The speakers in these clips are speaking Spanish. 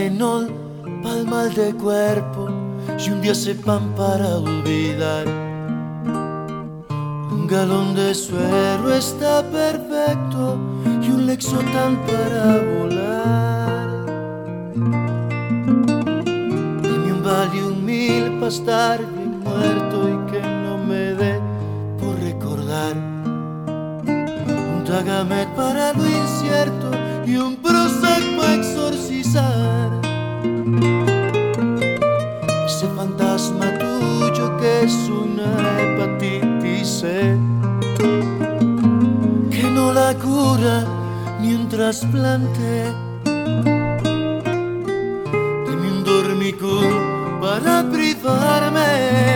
Tylenol pa'l mal de cuerpo y un diazepam para olvidar. Un galón de suero está perfecto y un Lexotan para volar. Dime un Valium 1000 pa' estar bien muerto y que no me dé por recordar. Un Tagamet para lo incierto y un Prozac pa' exorcizar ese fantasma tuyo que es una hepatitis C, que no la cura ni un trasplante. Deme un Dormicum para privarme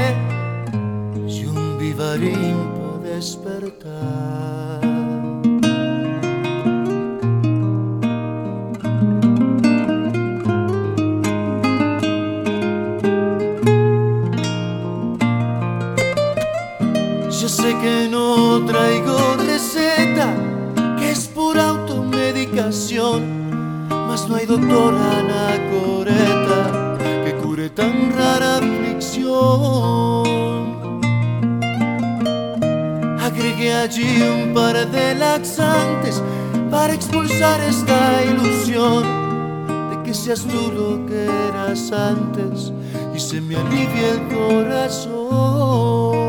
y un Vivarin para despertar. Ya sé que no traigo receta, que es pura automedicación, mas no hay doctora anacoreta que cure tan rara aflicción. Agregué allí un par de laxantes para expulsar esta ilusión de que seas tú lo que eras antes y se me alivia el corazón.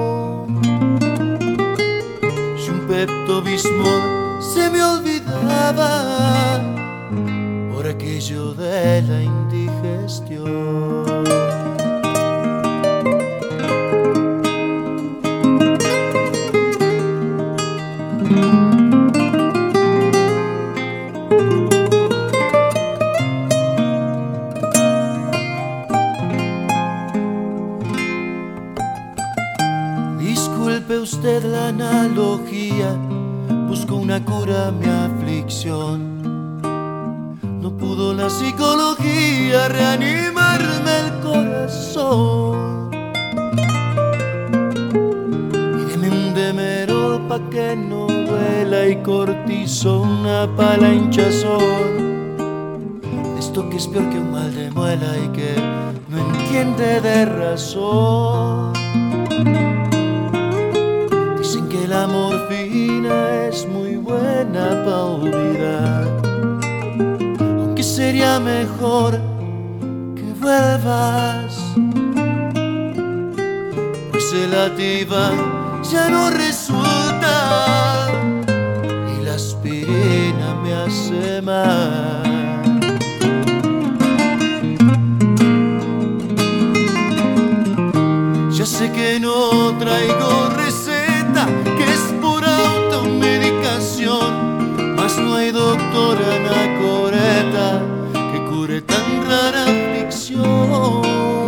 Pepto-Bismol se me olvidaba por aquello de la indigestión. Disculpe usted la analogía, busco una cura a mi aflicción. No pudo la psicología reanimarme el corazón. Y deme un Demerol pa' que no duela y cortisona pa' la hinchazón. Esto que es peor que un mal de muela y que no entiende de razón. Dicen que la morfina es muy buena pa' olvidar, aunque sería mejor que vuelvas, pues el Ativan ya no resulta y la aspirina me hace mal. Ya sé que no traigo receta, que es pura automedicación, mas no hay doctora anacoreta que cure tan rara aflicción.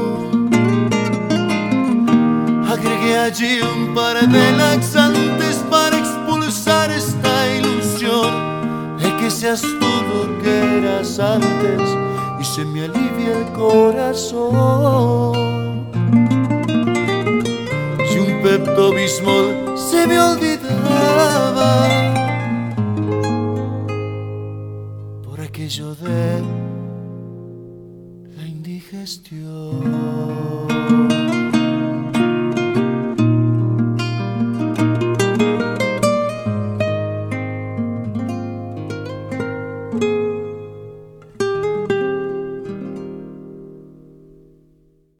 Agregué allí un par de laxantes para expulsar esta ilusión de que seas tú lo que eras antes y se me alivia el corazón. Pepto-Bismol se me olvidaba por aquello de la indigestión.